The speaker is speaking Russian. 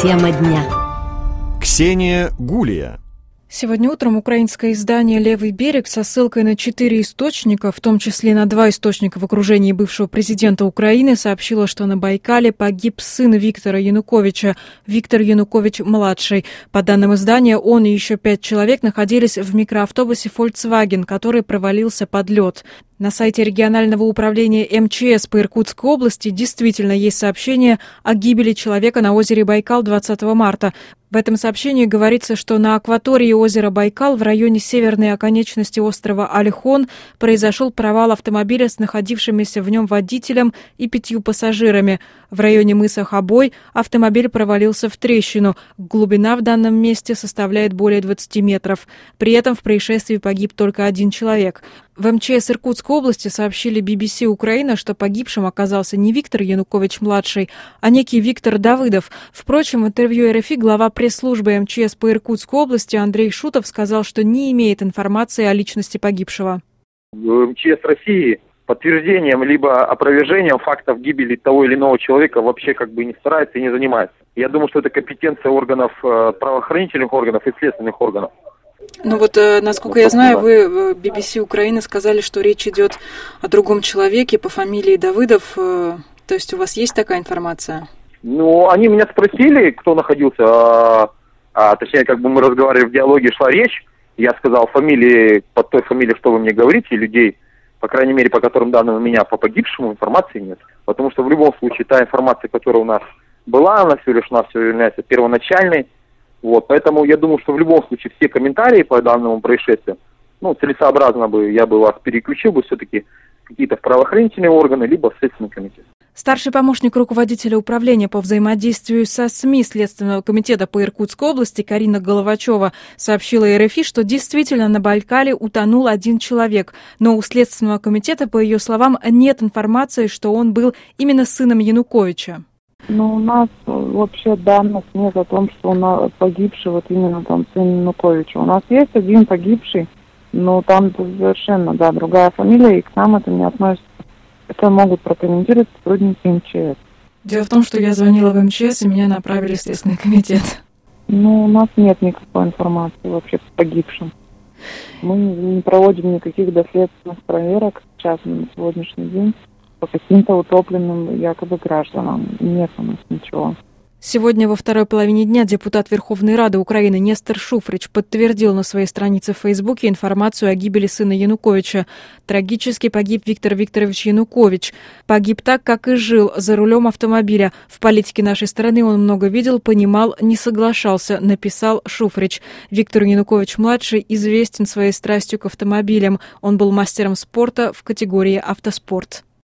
Тема дня. Ксения Гулия. Сегодня утром украинское издание «Левый берег» со ссылкой на 4 источника, в том числе на 2 источника в окружении бывшего президента Украины, сообщило, что на Байкале погиб сын Виктора Януковича, Виктор Янукович-младший. По данным издания, он и еще 5 человек находились в микроавтобусе Volkswagen, который провалился под лед. На сайте регионального управления МЧС по Иркутской области действительно есть сообщение о гибели человека на озере Байкал 20 марта. В этом сообщении говорится, что на акватории озера Байкал в районе северной оконечности острова Ольхон произошел провал автомобиля с находившимися в нем водителем и 5 пассажирами. В районе мыса Хабой автомобиль провалился в трещину. Глубина в данном месте составляет более 20 метров. При этом в происшествии погиб только 1 человек. В МЧС Иркутской области сообщили BBC Украина, что погибшим оказался не Виктор Янукович-младший, а некий Виктор Давыдов. Впрочем, в интервью РФИ глава пресс-службы МЧС по Иркутской области Андрей Шутов сказал, что не имеет информации о личности погибшего. В МЧС России подтверждением либо опровержением фактов гибели того или иного человека вообще не старается и не занимается. Я думаю, что это компетенция органов, правоохранительных органов и следственных органов. Ну вот, насколько я знаю, вы в BBC Украины сказали, что речь идет о другом человеке по фамилии Давыдов. То есть у вас есть такая информация? Ну, они меня спросили, кто находился, точнее, мы разговаривали, в диалоге шла речь. Я сказал фамилии, под той фамилией, что вы мне говорите, людей, по крайней мере, по которым данным у меня по погибшему информации нет. Потому что в любом случае та информация, которая у нас была, она всего лишь является первоначальной. Поэтому я думаю, что в любом случае все комментарии по данному происшествию, целесообразно я бы вас переключил все-таки какие-то в правоохранительные органы, либо в Следственный комитет. Старший помощник руководителя управления по взаимодействию со СМИ Следственного комитета по Иркутской области Карина Головачева сообщила РФИ, что действительно на Байкале утонул 1 человек, но у Следственного комитета, по ее словам, нет информации, что он был именно сыном Януковича. У нас вообще данных нет о том, что он погибший, именно сын Януковича. У нас есть 1 погибший, но там совершенно, другая фамилия, и к нам это не относится. Это могут прокомментировать сотрудники МЧС. Дело в том, что я звонила в МЧС, и меня направили в Следственный комитет. У нас нет никакой информации вообще по погибшим. Мы не проводим никаких доследственных проверок сейчас, на сегодняшний день, по каким-то утопленным якобы гражданам. Нет у нас ничего. Сегодня во второй половине дня депутат Верховной Рады Украины Нестор Шуфрич подтвердил на своей странице в Фейсбуке информацию о гибели сына Януковича. Трагически погиб Виктор Викторович Янукович. Погиб так, как и жил, за рулем автомобиля. В политике нашей страны он много видел, понимал, не соглашался, написал Шуфрич. Виктор Янукович-младший известен своей страстью к автомобилям. Он был мастером спорта в категории автоспорт.